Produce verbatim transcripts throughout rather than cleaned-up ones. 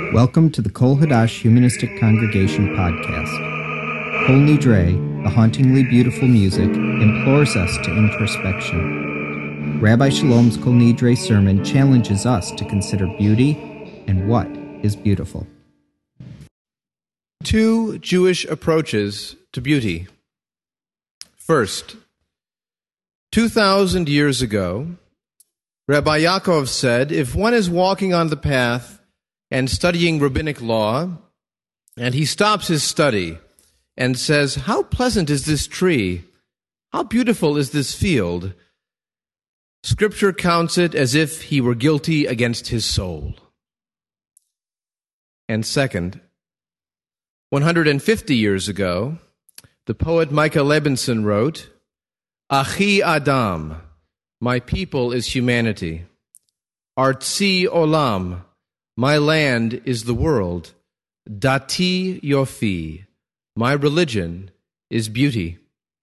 Welcome to the Kol Hadash Humanistic Congregation podcast. Kol Nidre, the hauntingly beautiful music, implores us to introspection. Rabbi Shalom's Kol Nidre sermon challenges us to consider beauty and what is beautiful. Two Jewish approaches to beauty. First, two thousand years ago, Rabbi Yaakov said, if one is walking on the path and studying rabbinic law, and he stops his study and says, how pleasant is this tree? How beautiful is this field? Scripture counts it as if he were guilty against his soul. And second, one hundred fifty years ago, the poet Micah Levinson wrote, Achi Adam, my people is humanity. Artzi Olam, my land is the world. Dati Yofi, my religion is beauty.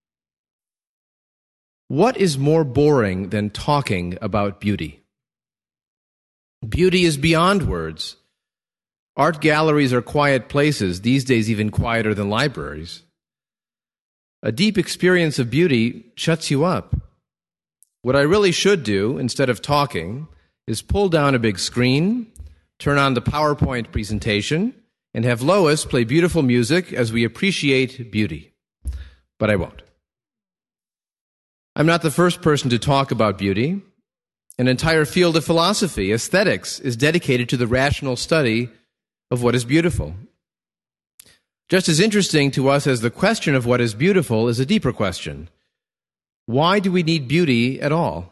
What is more boring than talking about beauty? Beauty is beyond words. Art galleries are quiet places, these days even quieter than libraries. A deep experience of beauty shuts you up. What I really should do, instead of talking, is pull down a big screen, turn on the PowerPoint presentation, and have Lois play beautiful music as we appreciate beauty. But I won't. I'm not the first person to talk about beauty. An entire field of philosophy, aesthetics, is dedicated to the rational study of what is beautiful. Just as interesting to us as the question of what is beautiful is a deeper question. Why do we need beauty at all?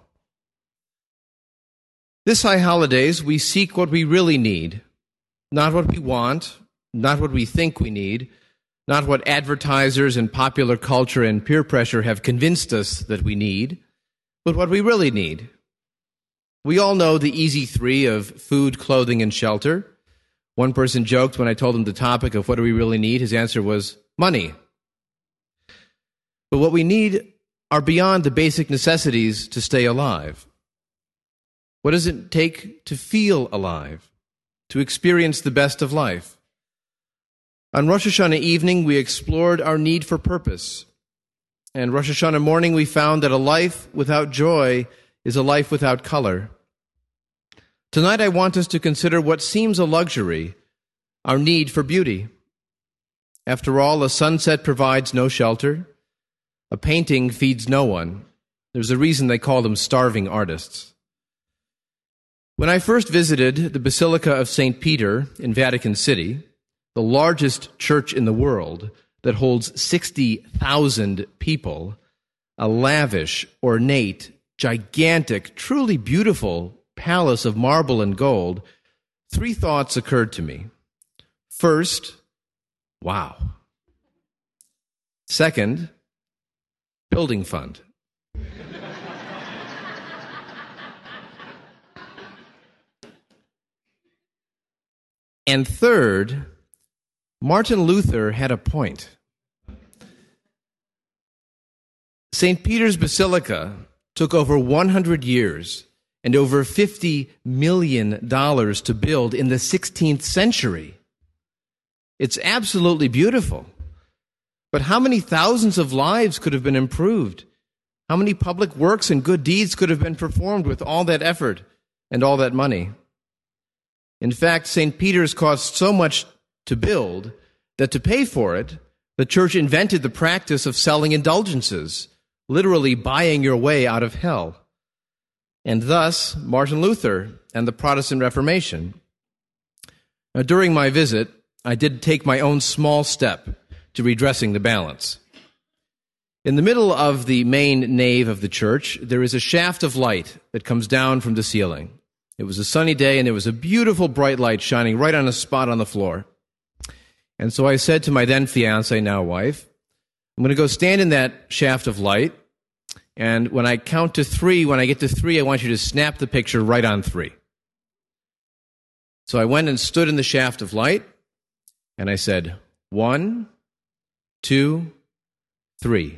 This high holidays, we seek what we really need, not what we want, not what we think we need, not what advertisers and popular culture and peer pressure have convinced us that we need, but what we really need. We all know the easy three of food, clothing, and shelter. One person joked when I told him the topic of what do we really need, his answer was money. But what we need are beyond the basic necessities to stay alive. What does it take to feel alive, to experience the best of life? On Rosh Hashanah evening, we explored our need for purpose. And Rosh Hashanah morning, we found that a life without joy is a life without color. Tonight, I want us to consider what seems a luxury, our need for beauty. After all, a sunset provides no shelter. A painting feeds no one. There's a reason they call them starving artists. When I first visited the Basilica of Saint Peter in Vatican City, the largest church in the world that holds sixty thousand people, a lavish, ornate, gigantic, truly beautiful palace of marble and gold, three thoughts occurred to me. First, wow. Second, building fund. And third, Martin Luther had a point. Saint Peter's Basilica took over one hundred years and over fifty million dollars to build in the sixteenth century. It's absolutely beautiful. But how many thousands of lives could have been improved? How many public works and good deeds could have been performed with all that effort and all that money? In fact, Saint Peter's cost so much to build that to pay for it, the church invented the practice of selling indulgences, literally buying your way out of hell. And thus, Martin Luther and the Protestant Reformation. Now, during my visit, I did take my own small step to redressing the balance. In the middle of the main nave of the church, there is a shaft of light that comes down from the ceiling. It was a sunny day, and there was a beautiful bright light shining right on a spot on the floor. And so I said to my then fiancée, now wife, I'm going to go stand in that shaft of light, and when I count to three, when I get to three, I want you to snap the picture right on three. So I went and stood in the shaft of light, and I said, one, two, three.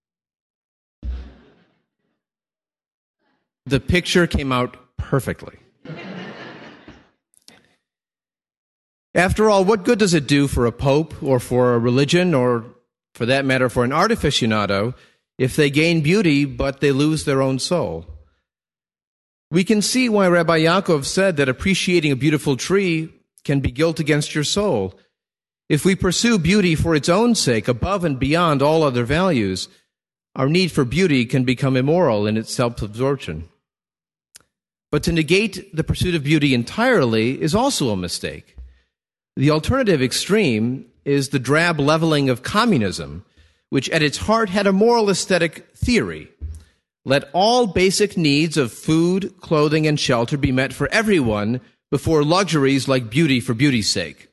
The picture came out perfectly. After all, what good does it do for a pope or for a religion or, for that matter, for an art aficionado if they gain beauty but they lose their own soul? We can see why Rabbi Yaakov said that appreciating a beautiful tree can be guilt against your soul. If we pursue beauty for its own sake, above and beyond all other values, our need for beauty can become immoral in its self-absorption. But to negate the pursuit of beauty entirely is also a mistake. The alternative extreme is the drab leveling of communism, which at its heart had a moral aesthetic theory. Let all basic needs of food, clothing, and shelter be met for everyone before luxuries like beauty for beauty's sake.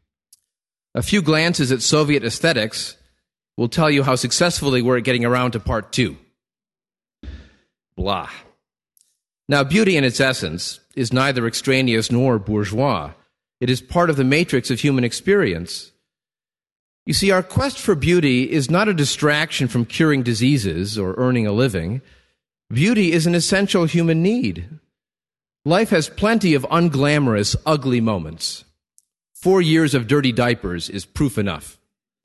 A few glances at Soviet aesthetics will tell you how successful they were at getting around to part two. Blah. Now, beauty in its essence is neither extraneous nor bourgeois. It is part of the matrix of human experience. You see, our quest for beauty is not a distraction from curing diseases or earning a living. Beauty is an essential human need. Life has plenty of unglamorous, ugly moments. Four years of dirty diapers is proof enough.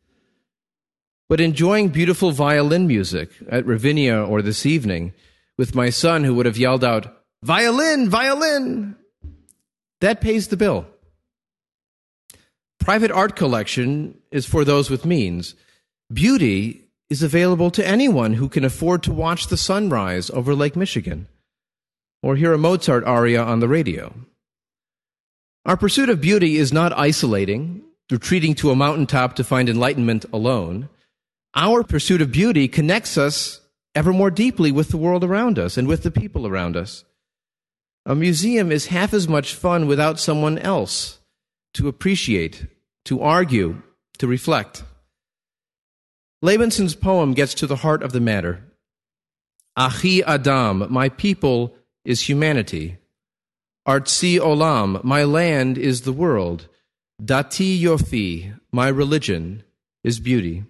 But enjoying beautiful violin music at Ravinia or this evening with my son who would have yelled out, "Violin, violin!" that pays the bill. Private art collection is for those with means. Beauty is available to anyone who can afford to watch the sunrise over Lake Michigan or hear a Mozart aria on the radio. Our pursuit of beauty is not isolating, retreating to a mountaintop to find enlightenment alone. Our pursuit of beauty connects us ever more deeply with the world around us and with the people around us. A museum is half as much fun without someone else to appreciate, to argue, to reflect. Lebenson's poem gets to the heart of the matter. Achi Adam, my people is humanity. Artsi Olam, my land is the world. Dati Yofi, my religion is beauty.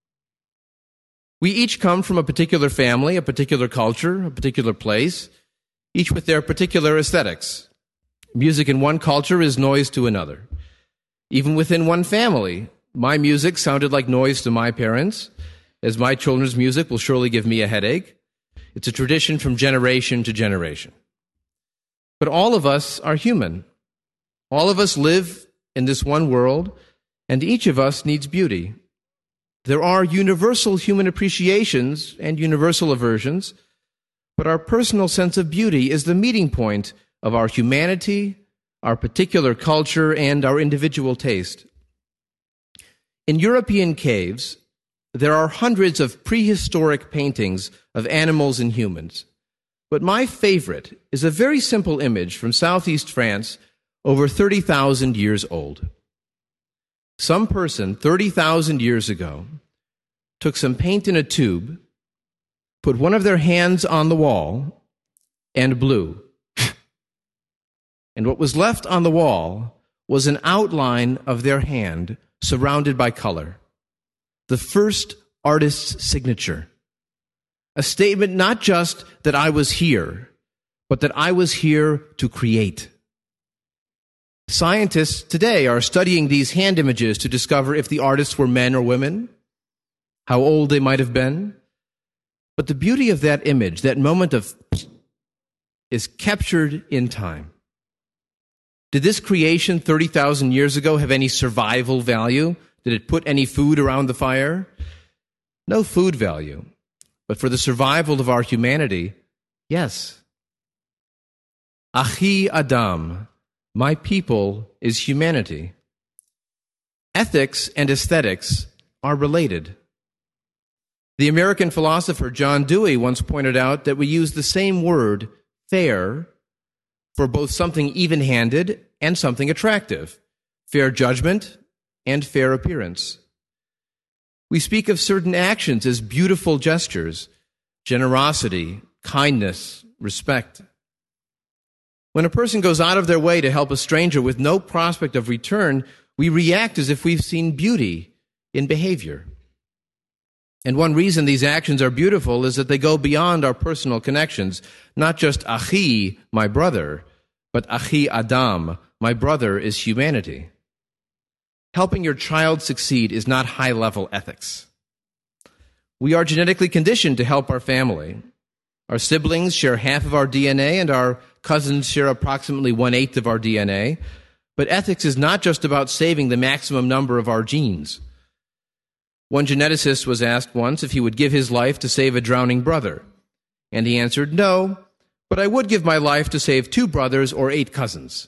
We each come from a particular family, a particular culture, a particular place, each with their particular aesthetics. Music in one culture is noise to another. Even within one family, my music sounded like noise to my parents, as my children's music will surely give me a headache. It's a tradition from generation to generation. But all of us are human. All of us live in this one world, and each of us needs beauty. There are universal human appreciations and universal aversions, but our personal sense of beauty is the meeting point of our humanity, our particular culture, and our individual taste. In European caves, there are hundreds of prehistoric paintings of animals and humans. But my favorite is a very simple image from southeast France, over thirty thousand years old. Some person thirty thousand years ago took some paint in a tube, put one of their hands on the wall, and blew. And what was left on the wall was an outline of their hand surrounded by color. The first artist's signature. A statement not just that I was here, but that I was here to create. Scientists today are studying these hand images to discover if the artists were men or women, how old they might have been. But the beauty of that image, that moment of, is captured in time. Did this creation thirty thousand years ago have any survival value? Did it put any food around the fire? No food value. But for the survival of our humanity, yes. Achi Adam, my people is humanity. Ethics and aesthetics are related. The American philosopher John Dewey once pointed out that we use the same word, fair, for both something even-handed and something attractive, fair judgment and fair appearance. We speak of certain actions as beautiful gestures, generosity, kindness, respect. When a person goes out of their way to help a stranger with no prospect of return, we react as if we've seen beauty in behavior. And one reason these actions are beautiful is that they go beyond our personal connections, not just Achi, my brother, but Achi Adam, my brother is humanity. helping your child succeed is not high-level ethics. We are genetically conditioned to help our family. Our siblings share half of our D N A, and our cousins share approximately one-eighth of our D N A. But ethics is not just about saving the maximum number of our genes. One geneticist was asked once if he would give his life to save a drowning brother. And he answered, "No, but I would give my life to save two brothers or eight cousins."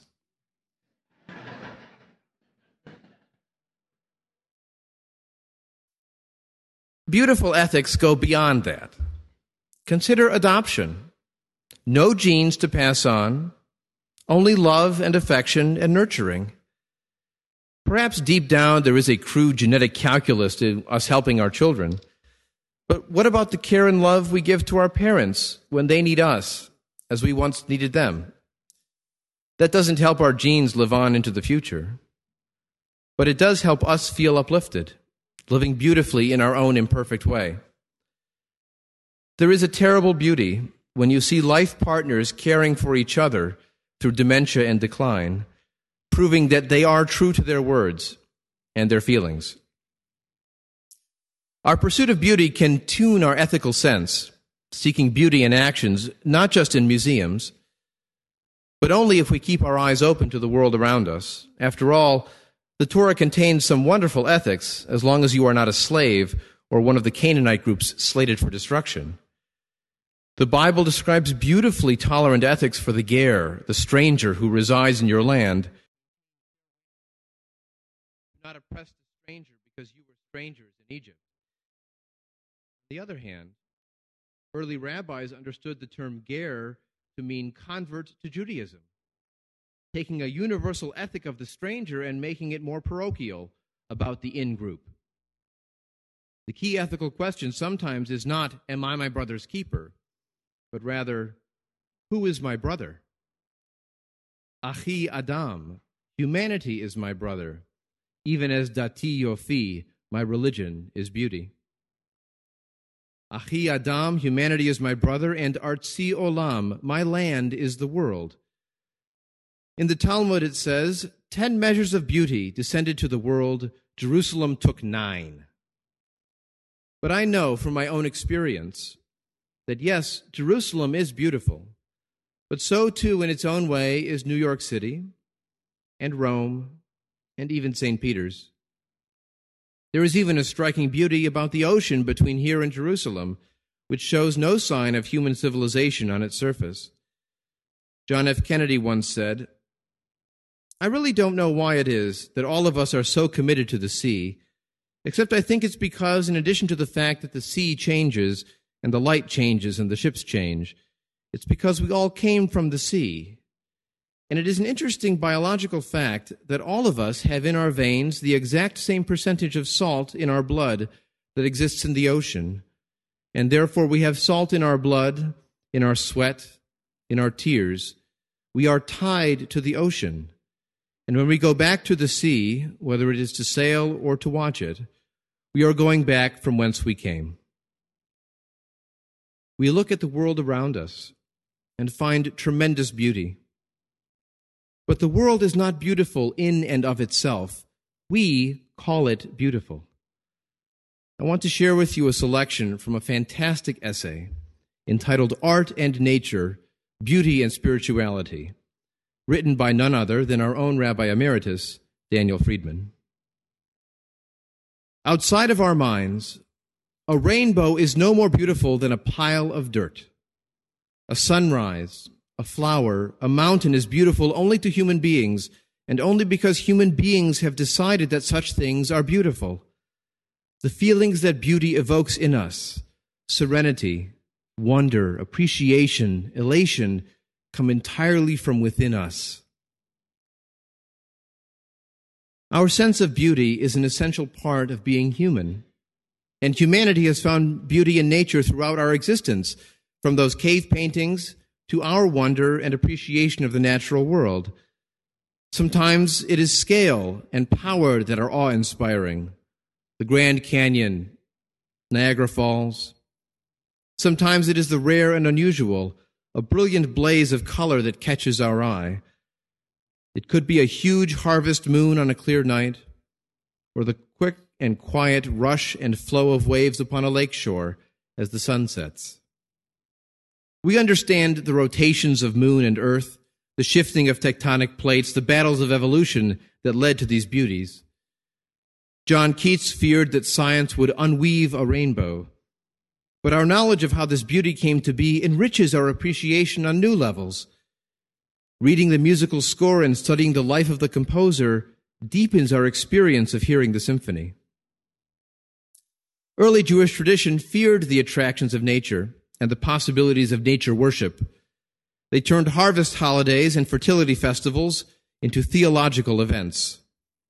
Beautiful ethics go beyond that. Consider adoption. No genes to pass on, only love and affection and nurturing. Perhaps deep down there is a crude genetic calculus to us helping our children. But what about the care and love we give to our parents when they need us, as we once needed them? That doesn't help our genes live on into the future. But it does help us feel uplifted, living beautifully in our own imperfect way. There is a terrible beauty when you see life partners caring for each other through dementia and decline, proving that they are true to their words and their feelings. Our pursuit of beauty can tune our ethical sense, seeking beauty in actions, not just in museums, but only if we keep our eyes open to the world around us. After all, the Torah contains some wonderful ethics, as long as you are not a slave or one of the Canaanite groups slated for destruction. The Bible describes beautifully tolerant ethics for the ger, the stranger who resides in your land. Do not oppress the stranger because you were strangers in Egypt. On the other hand, early rabbis understood the term ger to mean convert to Judaism, taking a universal ethic of the stranger and making it more parochial about the in-group. The key ethical question sometimes is not, am I my brother's keeper? But rather, who is my brother? Achi Adam, humanity is my brother, even as Dati Yofi, my religion, is beauty. Achi Adam, humanity is my brother, and Artsi Olam, my land is the world. In the Talmud it says, ten measures of beauty descended to the world, Jerusalem took nine. But I know from my own experience that yes, Jerusalem is beautiful, but so too in its own way is New York City and Rome and even Saint Peter's. There is even a striking beauty about the ocean between here and Jerusalem, which shows no sign of human civilization on its surface. John F. Kennedy once said, "I really don't know why it is that all of us are so committed to the sea, except I think it's because in addition to the fact that the sea changes and the light changes and the ships change, it's because we all came from the sea. And it is an interesting biological fact that all of us have in our veins the exact same percentage of salt in our blood that exists in the ocean. And therefore we have salt in our blood, in our sweat, in our tears. We are tied to the ocean. And when we go back to the sea, whether it is to sail or to watch it, we are going back from whence we came." We look at the world around us and find tremendous beauty. But the world is not beautiful in and of itself. We call it beautiful. I want to share with you a selection from a fantastic essay entitled Art and Nature, Beauty and Spirituality, written by none other than our own Rabbi Emeritus, Daniel Friedman. Outside of our minds, a rainbow is no more beautiful than a pile of dirt. A sunrise, a flower, a mountain is beautiful only to human beings, and only because human beings have decided that such things are beautiful. The feelings that beauty evokes in us, serenity, wonder, appreciation, elation, come entirely from within us. Our sense of beauty is an essential part of being human. And humanity has found beauty in nature throughout our existence, from those cave paintings to our wonder and appreciation of the natural world. Sometimes it is scale and power that are awe-inspiring. The Grand Canyon, Niagara Falls. Sometimes it is the rare and unusual, a brilliant blaze of color that catches our eye. It could be a huge harvest moon on a clear night, or the quick and quiet rush and flow of waves upon a lake shore as the sun sets. We understand the rotations of moon and earth, the shifting of tectonic plates, the battles of evolution that led to these beauties. John Keats feared that science would unweave a rainbow, but our knowledge of how this beauty came to be enriches our appreciation on new levels. Reading the musical score and studying the life of the composer deepens our experience of hearing the symphony. Early Jewish tradition feared the attractions of nature and the possibilities of nature worship. They turned harvest holidays and fertility festivals into theological events.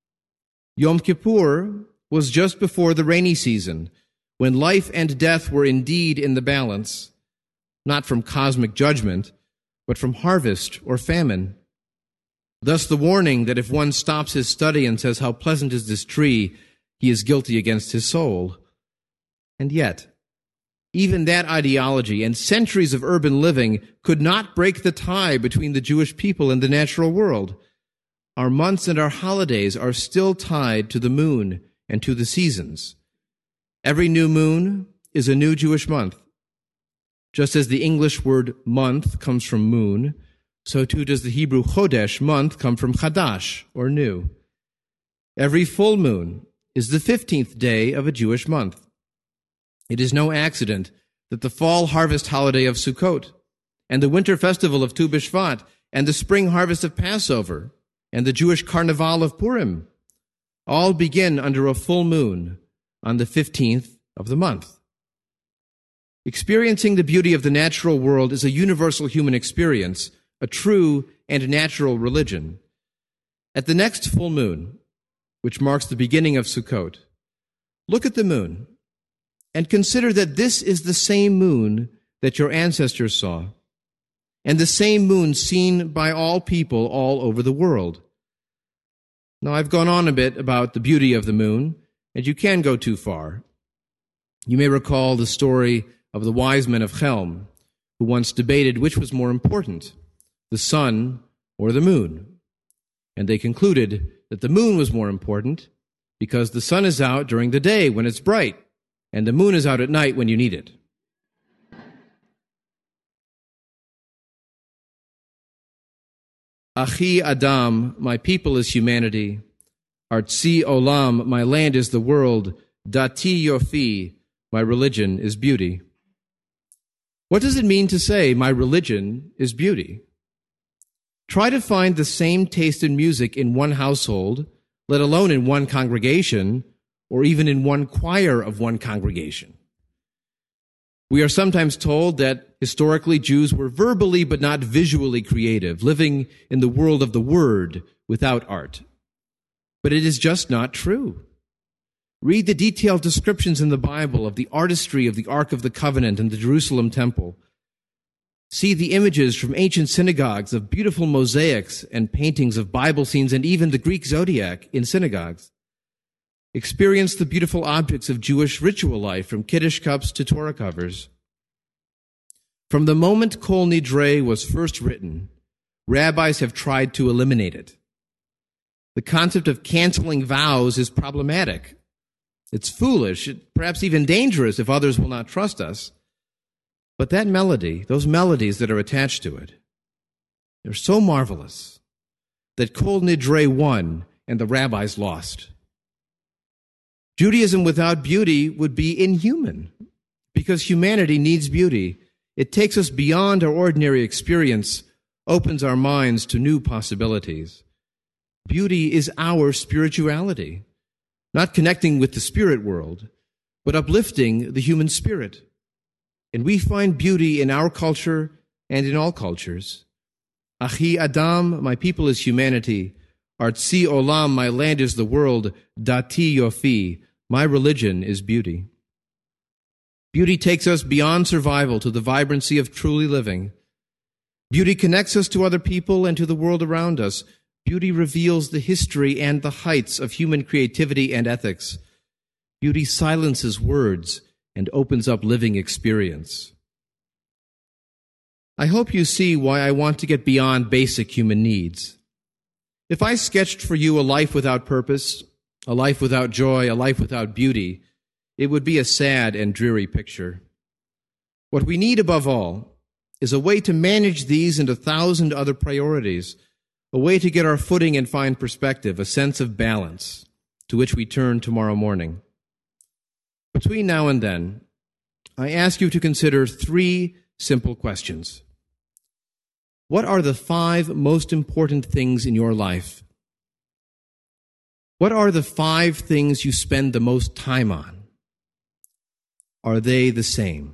Yom Kippur was just before the rainy season, when life and death were indeed in the balance, not from cosmic judgment, but from harvest or famine. Thus the warning that if one stops his study and says, "How pleasant is this tree," he is guilty against his soul. And yet, even that ideology and centuries of urban living could not break the tie between the Jewish people and the natural world. Our months and our holidays are still tied to the moon and to the seasons. Every new moon is a new Jewish month. Just as the English word month comes from moon, so too does the Hebrew chodesh, month, come from chadash, or new. Every full moon is the fifteenth day of a Jewish month. It is no accident that the fall harvest holiday of Sukkot, and the winter festival of Tu B'Shvat, and the spring harvest of Passover, and the Jewish carnival of Purim all begin under a full moon on the fifteenth of the month. Experiencing the beauty of the natural world is a universal human experience, a true and natural religion. At the next full moon, which marks the beginning of Sukkot, look at the moon and consider that this is the same moon that your ancestors saw, and the same moon seen by all people all over the world. Now, I've gone on a bit about the beauty of the moon, and you can go too far. You may recall the story of the wise men of Chelm, who once debated which was more important, the sun or the moon. And they concluded that the moon was more important because the sun is out during the day when it's bright, and the moon is out at night when you need it. Achi Adam, my people is humanity. Artsi Olam, my land is the world. Dati Yofi, my religion is beauty. What does it mean to say, my religion is beauty? Try to find the same taste in music in one household, let alone in one congregation, or even in one choir of one congregation. We are sometimes told that historically Jews were verbally but not visually creative, living in the world of the word without art. But it is just not true. Read the detailed descriptions in the Bible of the artistry of the Ark of the Covenant and the Jerusalem Temple. See the images from ancient synagogues of beautiful mosaics and paintings of Bible scenes and even the Greek zodiac in synagogues. Experience the beautiful objects of Jewish ritual life, from Kiddush cups to Torah covers. From the moment Kol Nidre was first written, rabbis have tried to eliminate it. The concept of canceling vows is problematic. It's foolish, perhaps even dangerous if others will not trust us. But that melody, those melodies that are attached to it, they're so marvelous that Kol Nidre won and the rabbis lost. Judaism without beauty would be inhuman, because humanity needs beauty. It takes us beyond our ordinary experience, opens our minds to new possibilities. Beauty is our spirituality, not connecting with the spirit world, but uplifting the human spirit. And we find beauty in our culture and in all cultures. Achi Adam, my people is humanity. Artsi Olam, my land is the world. Dati Yofi, my religion is beauty. Beauty takes us beyond survival to the vibrancy of truly living. Beauty connects us to other people and to the world around us. Beauty reveals the history and the heights of human creativity and ethics. Beauty silences words and opens up living experience. I hope you see why I want to get beyond basic human needs. If I sketched for you a life without purpose, a life without joy, a life without beauty, it would be a sad and dreary picture. What we need above all is a way to manage these and a thousand other priorities, a way to get our footing and find perspective, a sense of balance, to which we turn tomorrow morning. Between now and then, I ask you to consider three simple questions. What are the five most important things in your life? What are the five things you spend the most time on? Are they the same?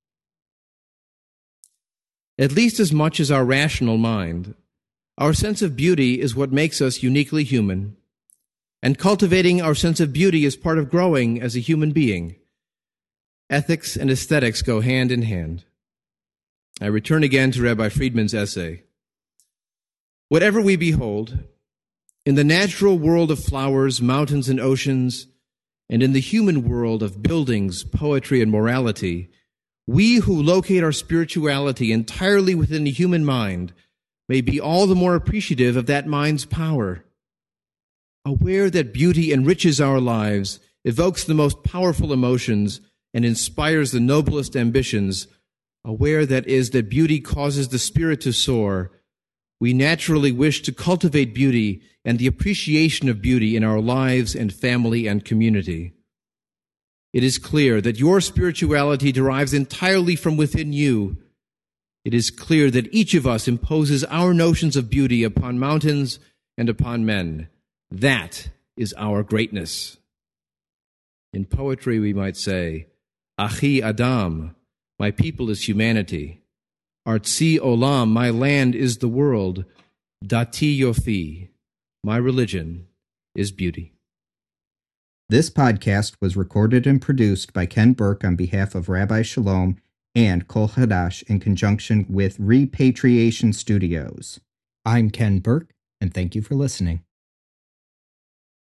At least as much as our rational mind, our sense of beauty is what makes us uniquely human, and cultivating our sense of beauty is part of growing as a human being. Ethics and aesthetics go hand in hand. I return again to Rabbi Friedman's essay. Whatever we behold, in the natural world of flowers, mountains, and oceans, and in the human world of buildings, poetry, and morality, we who locate our spirituality entirely within the human mind may be all the more appreciative of that mind's power. Aware that beauty enriches our lives, evokes the most powerful emotions, and inspires the noblest ambitions, aware, that is, that beauty causes the spirit to soar, we naturally wish to cultivate beauty and the appreciation of beauty in our lives and family and community. It is clear that your spirituality derives entirely from within you. It is clear that each of us imposes our notions of beauty upon mountains and upon men. That is our greatness. In poetry, we might say, Achi Adam, my people is humanity. Artsi Olam, my land is the world. Dati Yofi, my religion is beauty. This podcast was recorded and produced by Ken Burke on behalf of Rabbi Shalom and Kol Hadash in conjunction with Repatriation Studios. I'm Ken Burke, and thank you for listening.